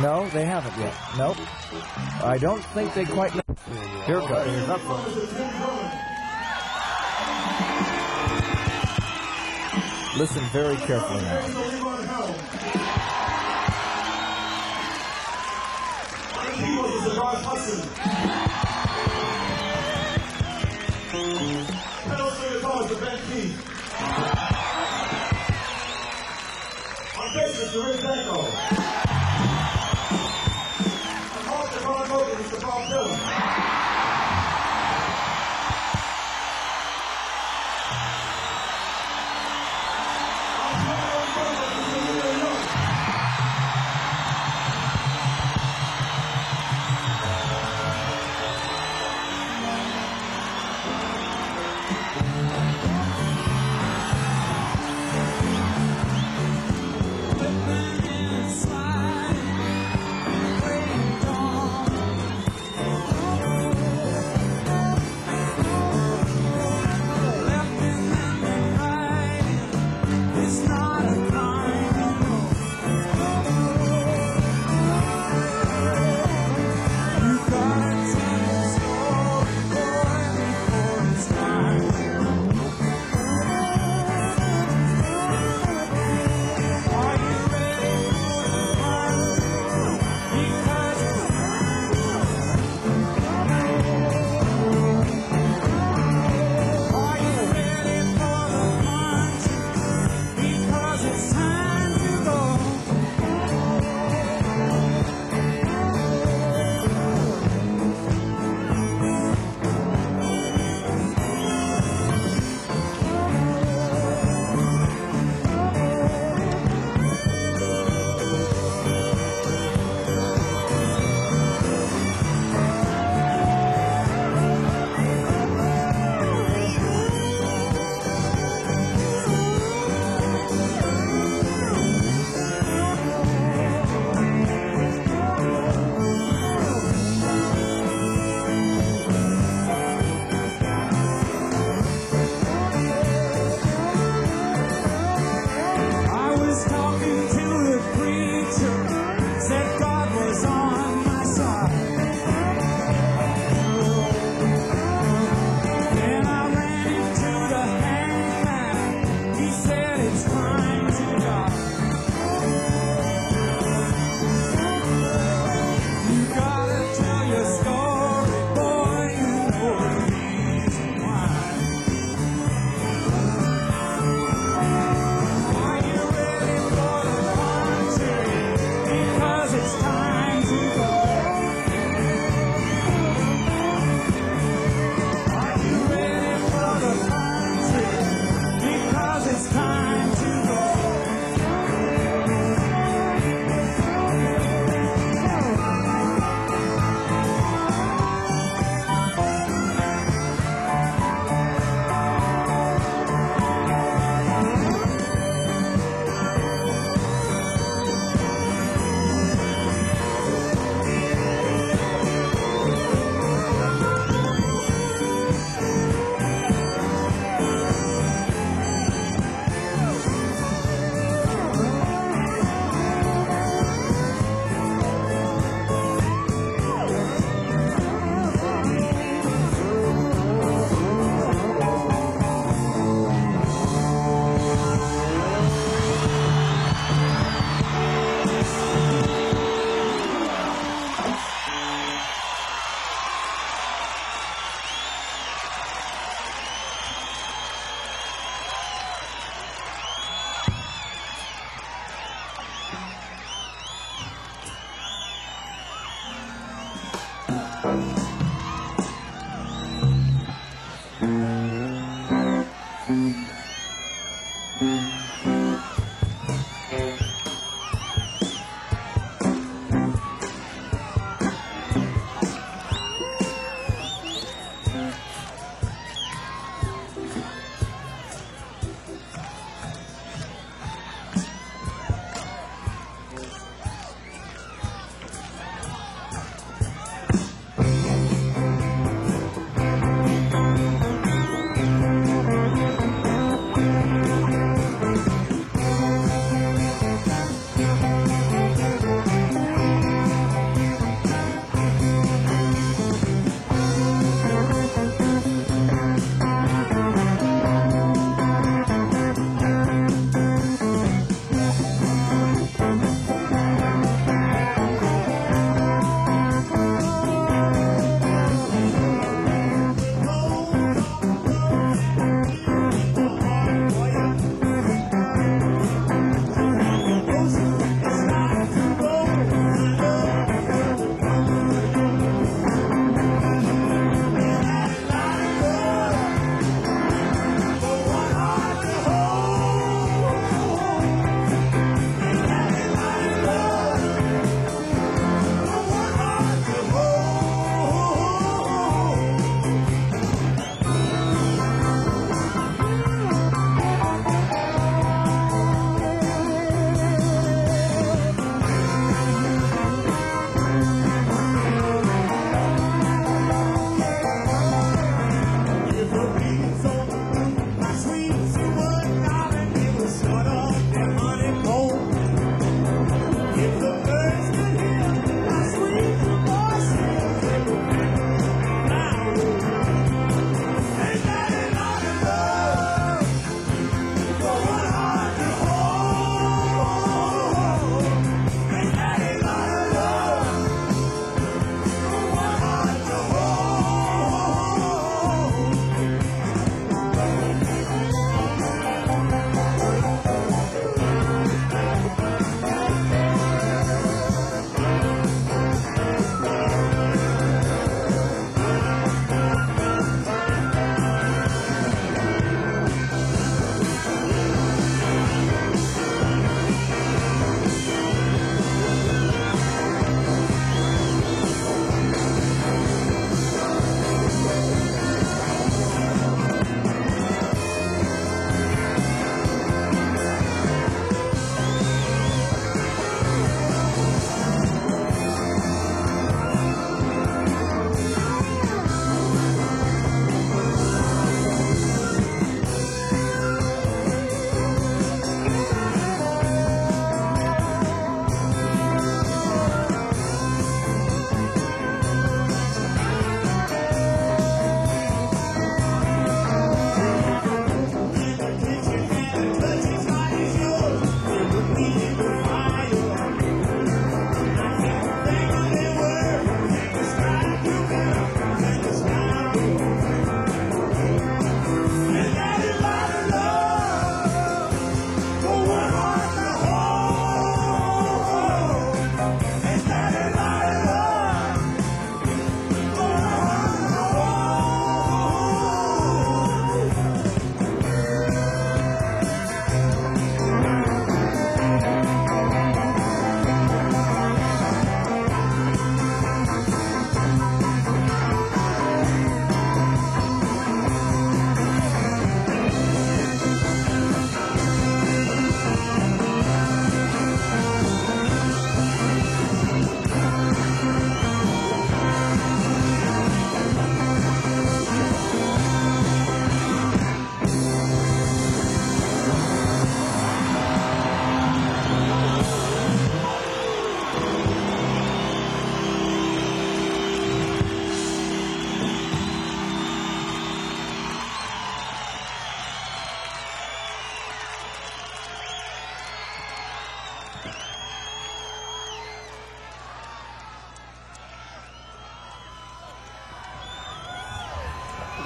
No, they haven't yet. Nope. I don't think they quite know. Here it goes. Here's up front. Listen very carefully now.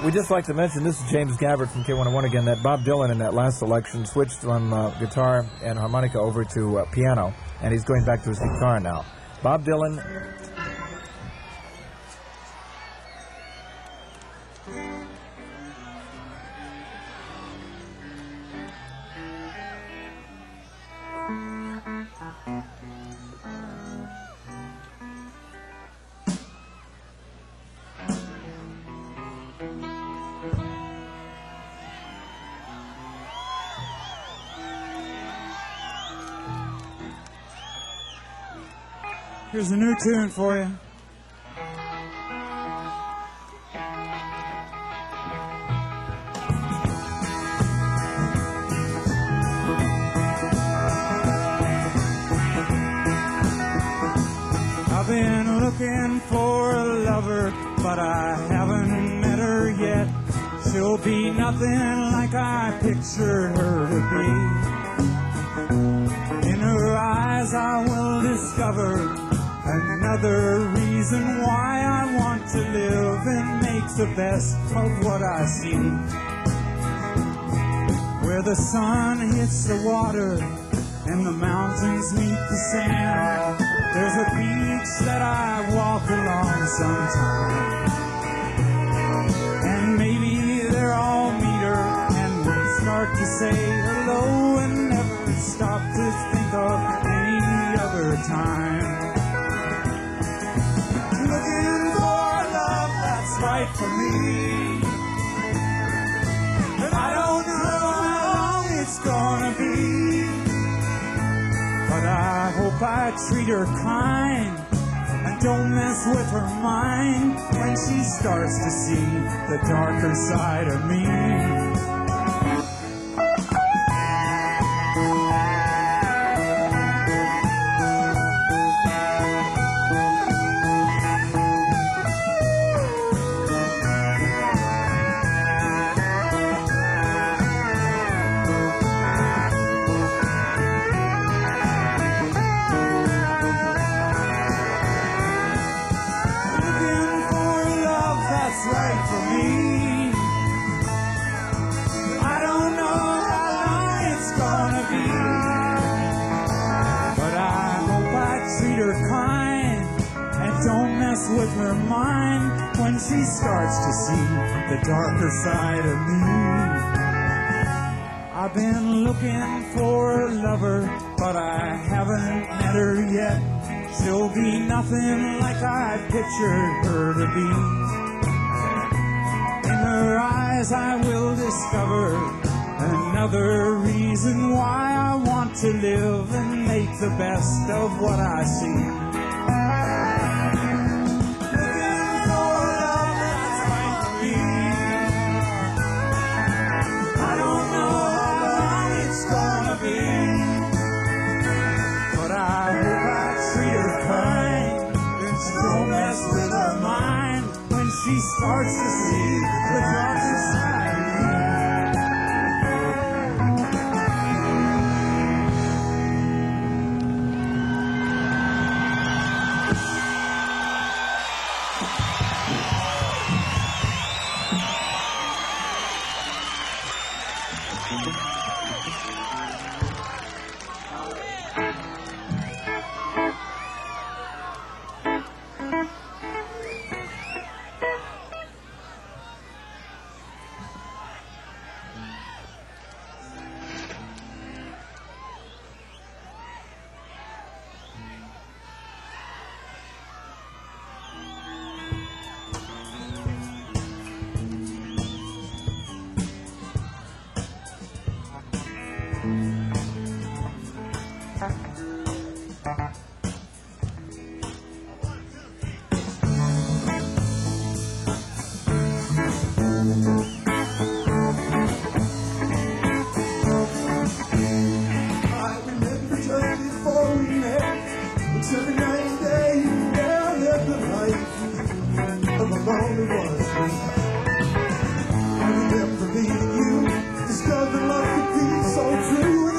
we'd just like to mention, this is James Gabbard from K101 again, that Bob Dylan in that last selection switched from guitar and harmonica over to piano, and he's going back to his guitar now. Bob Dylan. Here's a new tune for you. I've been looking for a lover, but I haven't met her yet. She'll be nothing like I pictured her to be. In her eyes I will discover another reason why I want to live and make the best of what I see. Where the sun hits the water and the mountains meet the sand, there's a beach that I walk along sometime. And maybe there I'll meet her and we'll start to say hello and never stop to think of any other time. Looking for love that's right for me, and I don't know how long it's gonna be, but I hope I treat her kind and don't mess with her mind when she starts to see the darker side of me. With her mind when she starts to see the darker side of me. I've been looking for a lover, but I haven't met her yet. She'll be nothing like I pictured her to be. In her eyes I will discover another reason why I want to live and make the best of what I see. She starts to see the darker side of I remember meeting you, discovered love could be so true.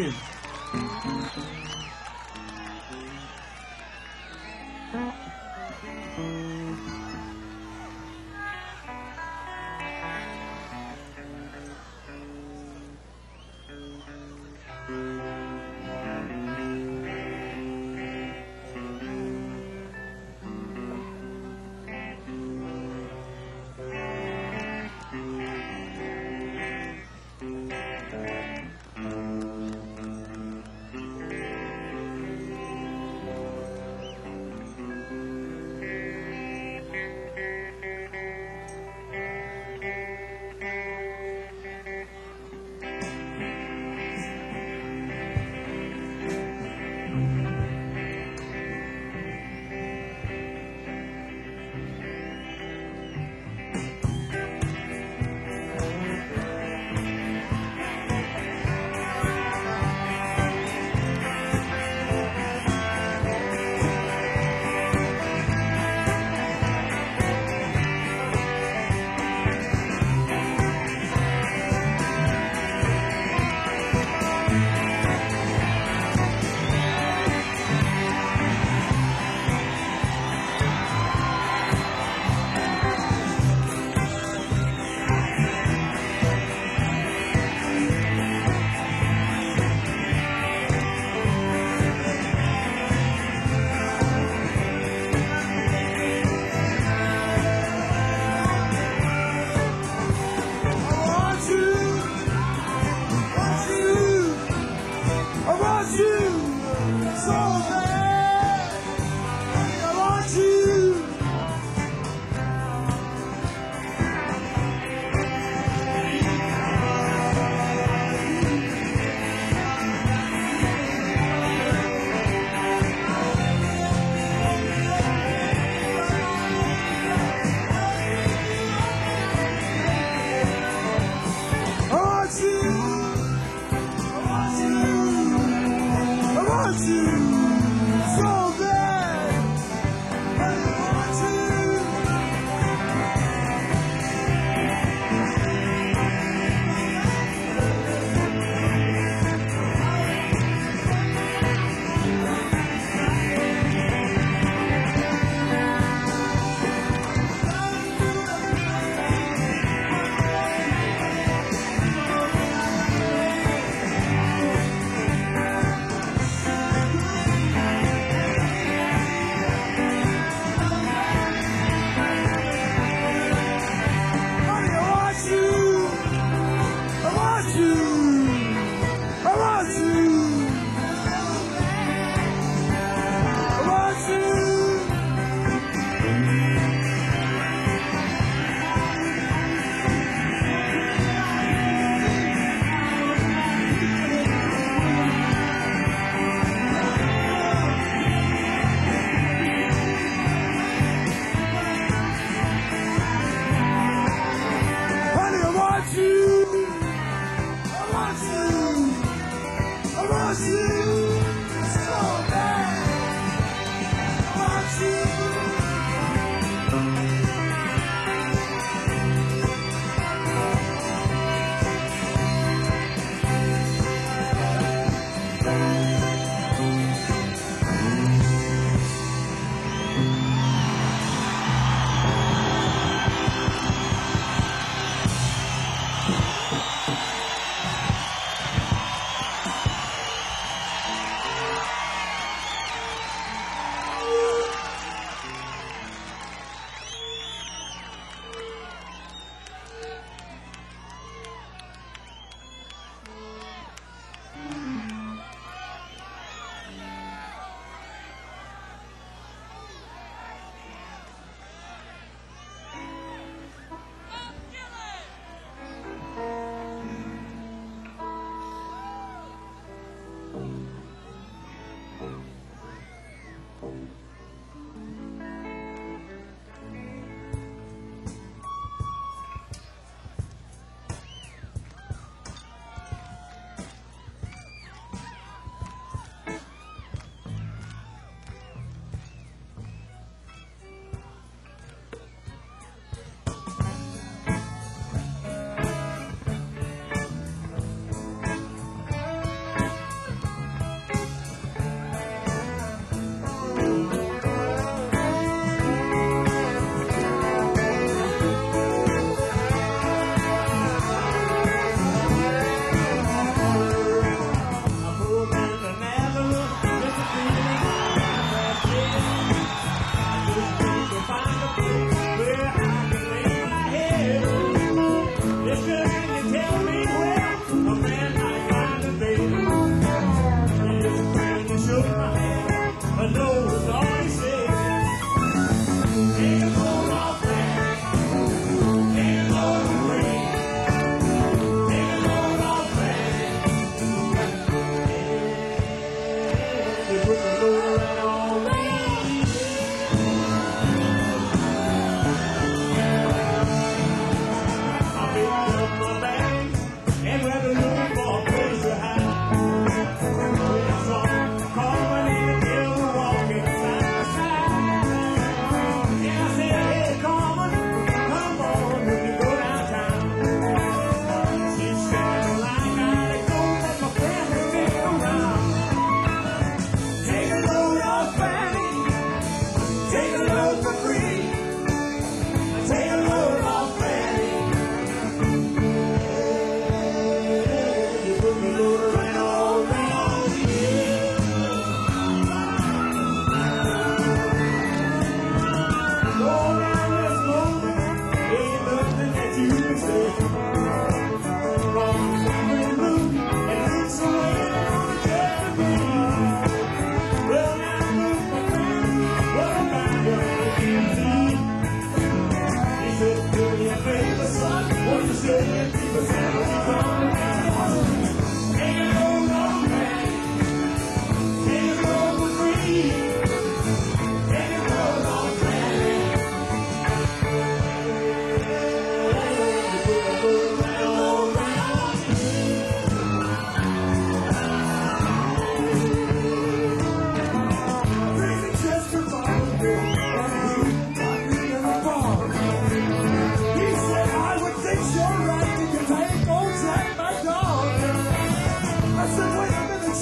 you.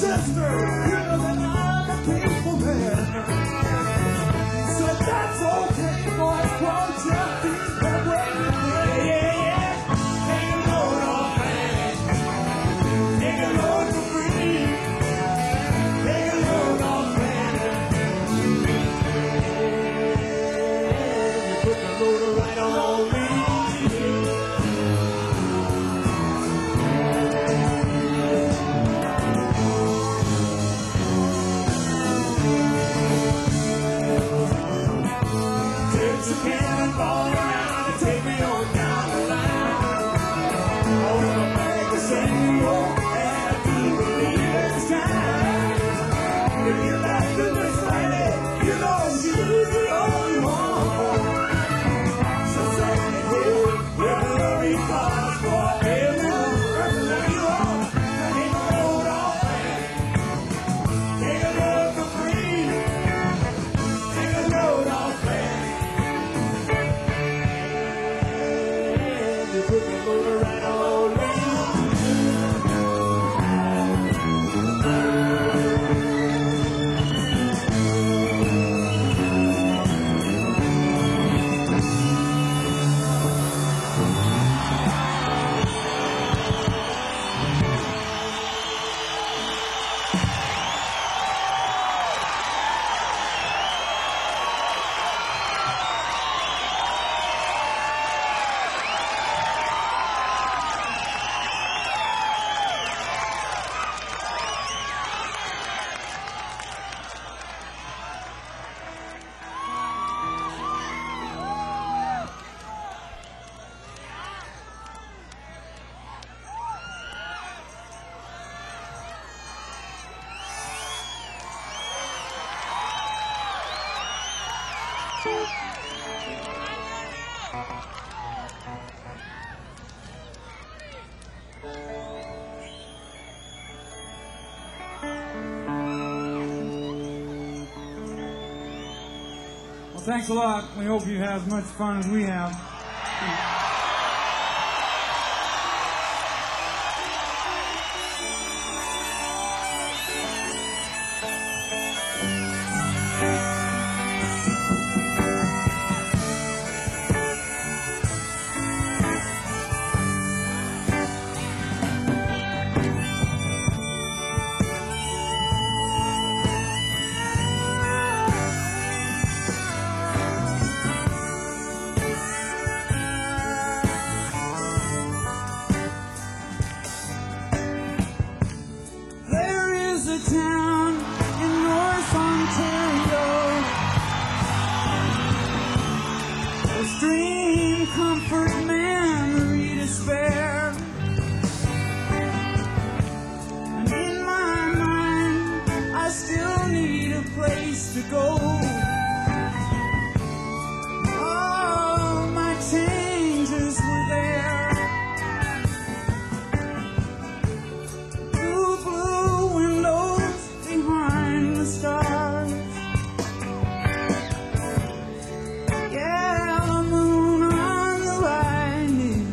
sister, you know that I'm a peaceful man. Said that's okay, boy, won't you be that way? Yeah, yeah, yeah. Take a load off, man. Take a load for free. Take a load off, man. You put the load right on me. It's a cannonball around and take me on down the line. Over the back of San Diego, and I do believe it's time. If you left to Miss Lady, you know she's the only one. So say me here, we're gonna be cars forever. Wherever you are, take a load off, man. Take a load for free. Take a load off, man. You put the motor right on me. Well, thanks a lot. We hope you have as much fun as we have. There is a town in North Ontario, a stream, comfort, memory to spare. And in my mind, I still need a place to go. All my changes were there. Two blue windows behind the stars. Yeah, the moon on the right.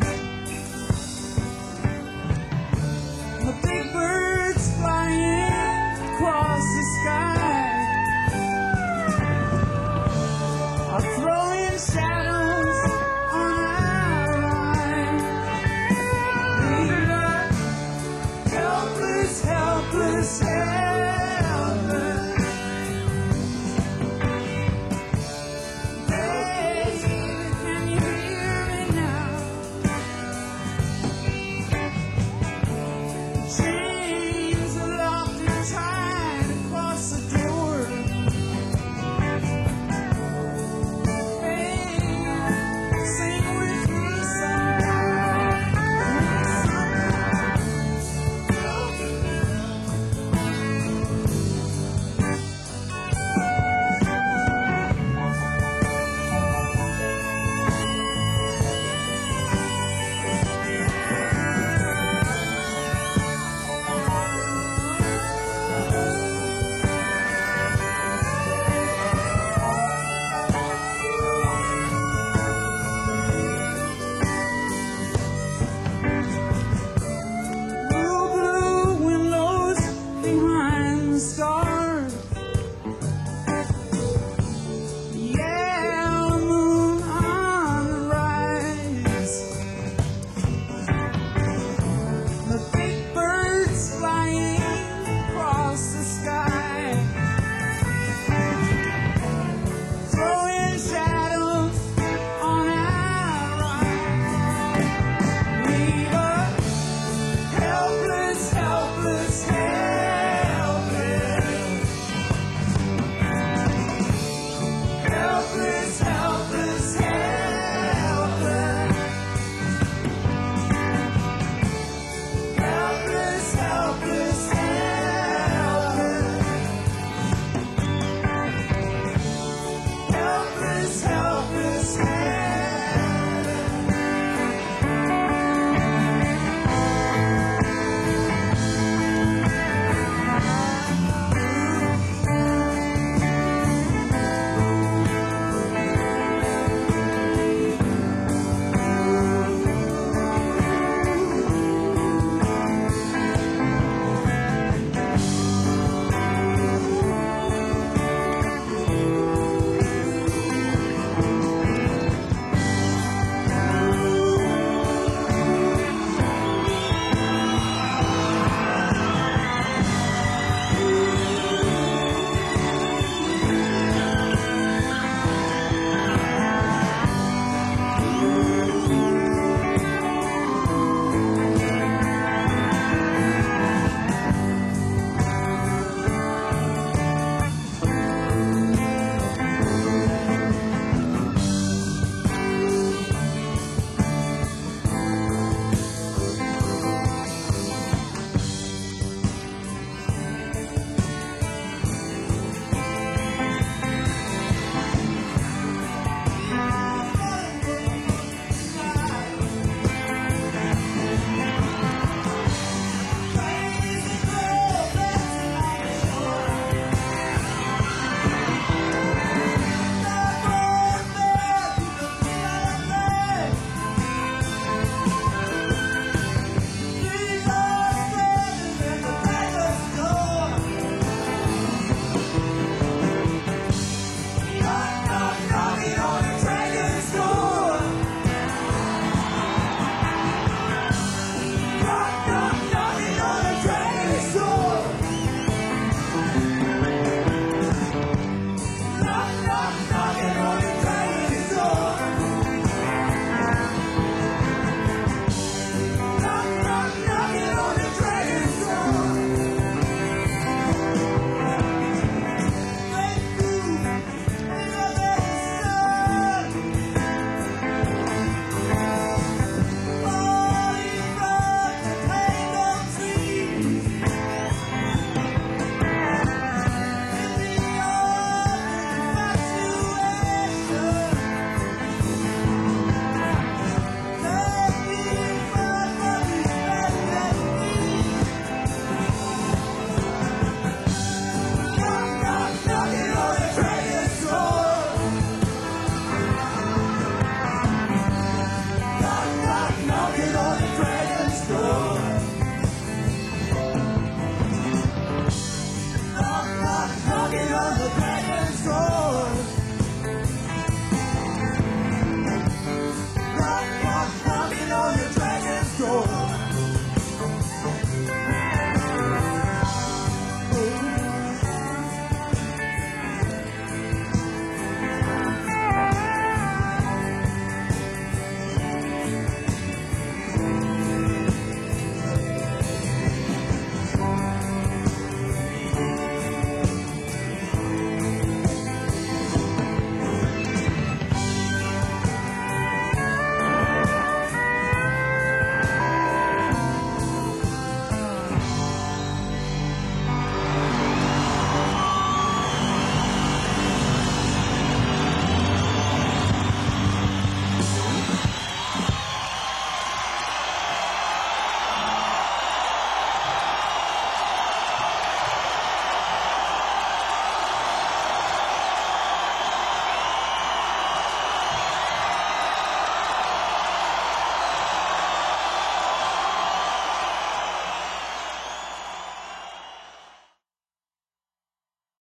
The big birds flying across the sky are throwing shadows on our eyes. We are helpless, helpless,